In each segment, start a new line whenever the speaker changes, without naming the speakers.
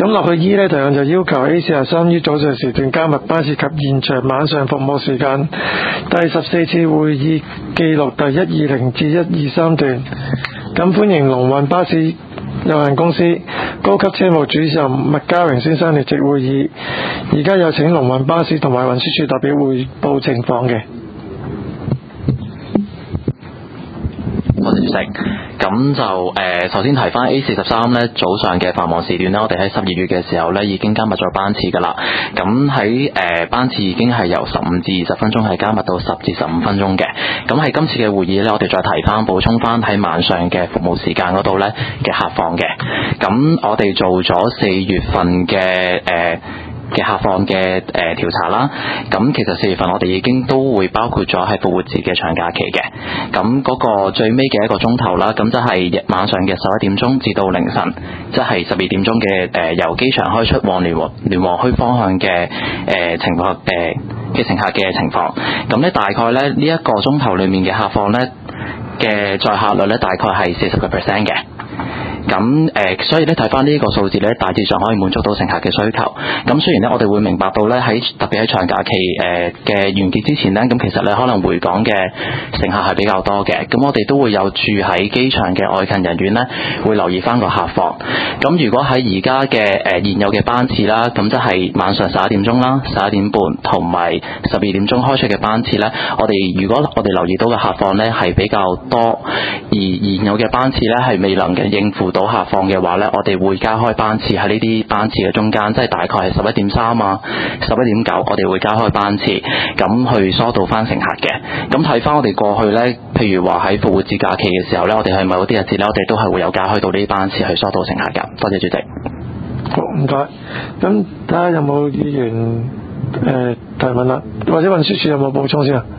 咁落去 E 呢，同樣就要求 A43於早上時段加密班次及延長晚上服務時間。第14次會議記錄第120至123段。咁歡迎龍運巴士有限公司高級車務主任麥家榮先生列席會議。而家有請龍運巴士同埋運輸署代表匯報情況嘅。
多謝主席。咁就首先提翻 A43呢，早上嘅繁忙時段呢，我哋喺12月嘅時候呢已經加密咗班次㗎啦。咁喺班次已經係由15至20分鐘係加密到10至15分鐘嘅。咁喺今次嘅會議呢，我哋再提翻補充翻喺晚上嘅服務時間嗰度呢嘅客況嘅。咁我哋做咗4月份嘅客況嘅調查啦，咁其實4月份我哋已經都會包括咗係復活節嘅長假期嘅，咁嗰個最尾嘅1個鐘頭啦，咁即係晚上嘅11點鐘至到凌晨，即係12點鐘嘅由機場開出往聯和墟方向嘅情況嘅乘客嘅情況，咁咧大概咧呢1個鐘頭裡面嘅客況咧嘅載客率咧大概係40% 嘅。咁所以咧睇翻呢個數字咧，大致上可以滿足到乘客嘅需求。咁雖然咧，我哋會明白到咧，特別喺長假期嘅完結之前咧，咁其實咧可能回港嘅乘客係比較多嘅。咁我哋都會有住喺機場嘅外勤人員咧，會留意翻個客況。咁如果喺而家嘅現有嘅班次啦，咁即係晚上11點鐘啦、11點半同埋12點鐘開出嘅班次咧，如果我哋留意到嘅客況咧係比較多，而現有嘅班次咧係未能嘅應付到客況嘅話呢，我哋會加開班次喺呢啲班次嘅中間，即係大概係11.3啊、11.9，我哋會加開班次，咁去疏導翻乘客嘅。咁睇翻我哋過去呢，譬如話喺復活節假期嘅時候呢，我哋係某啲日子呢，我哋都係會有加開到呢啲班次去疏導乘客㗎。多謝主席。
好，唔該。咁睇下有冇議員提問啦，或者運輸署有冇補充先啊？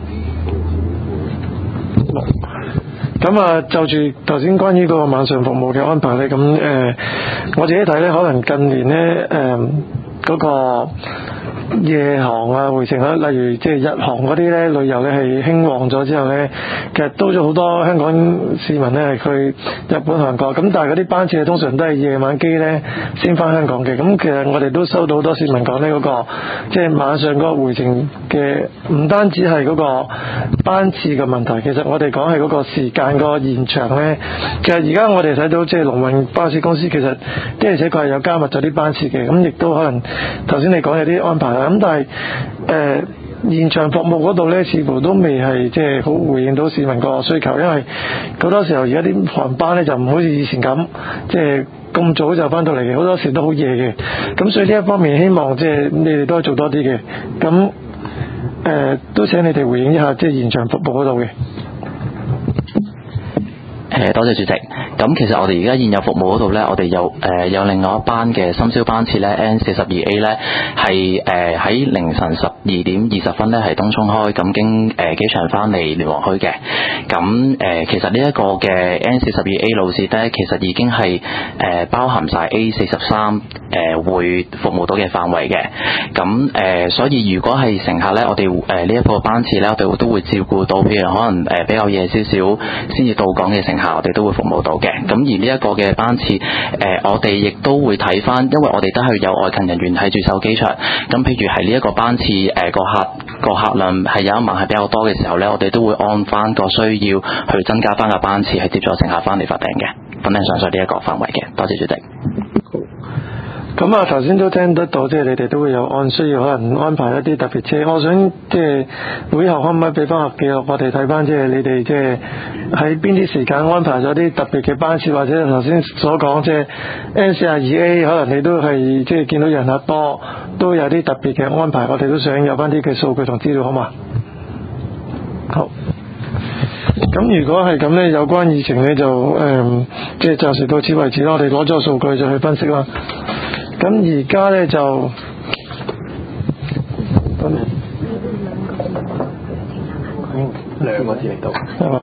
咁啊，就住頭先關於嗰個晚上服務嘅安排咧，咁我自己睇咧，可能近年咧嗰個夜航啊、回程啦，例如即係日航嗰啲咧，旅遊咧係興旺咗之後咧，其實多咗好多香港市民咧係去日本、韓國，咁但係嗰啲班次通常都係夜晚機咧先返香港嘅。咁其實我哋都收到好多市民講咧，嗰個即係晚上嗰個回程嘅，唔單止係嗰個班次嘅問題，其實我哋講係嗰個時間個延長咧。其實而家我哋睇到即係龍運巴士公司其實的而且確係有加密咗啲班次嘅，咁亦都可能頭先你講有啲安排啦，咁但係現場服務嗰度呢，似乎都未係即係好回應到市民個需求，因為好多時候而家啲航班呢，就唔好似以前咁，即係咁早就翻到嚟嘅，好多時都好夜嘅。咁所以呢一方面，希望即係你哋都可以做多啲嘅。咁都請你哋回應一下，即係現場服務嗰度嘅。
多謝主席。咁其實我哋而家現有服務嗰度呢，我哋有另外一班嘅深宵班次呢 N42A 呢，係喺凌晨12點20分呢係東涌開，咁經機場翻嚟聯和墟嘅。咁其實呢一個嘅 N42A 路線呢，其實已經係包含晒 A43會服務到嘅範圍嘅。咁所以如果係乘客呢，我哋呢一個班次呢，我哋都會照顧到，譬如可能比較夜少少先至到港嘅乘客，我哋都會服務到嘅。咁而呢一個嘅班次，我哋亦都會睇翻，因為我哋都係有外勤人員喺駐守機場。咁譬如係呢一個班次，個客量係有一晚係比較多嘅時候呢，我哋都會按翻個需要去增加翻個班次，係接咗乘客翻嚟發訂嘅。咁係上述呢一個範圍嘅。多謝主席。
咁啊，頭先都聽得到，即係你哋都會有按需要可能安排一啲特別車。我想即係會後可唔可以俾翻個記錄，我哋睇翻即係你哋即係喺邊啲時間安排咗啲特別嘅班次，或者頭先所講即係 N42A， 可能你都係即係見到人客多，都有啲特別嘅安排，我哋都想有翻啲嘅數據同資料，好嘛？好。咁如果係咁呢，有關議程呢，就即係暫時到此為止啦。我哋攞咗數據就去分析啦。咁而家呢，就
兩個字嚟到。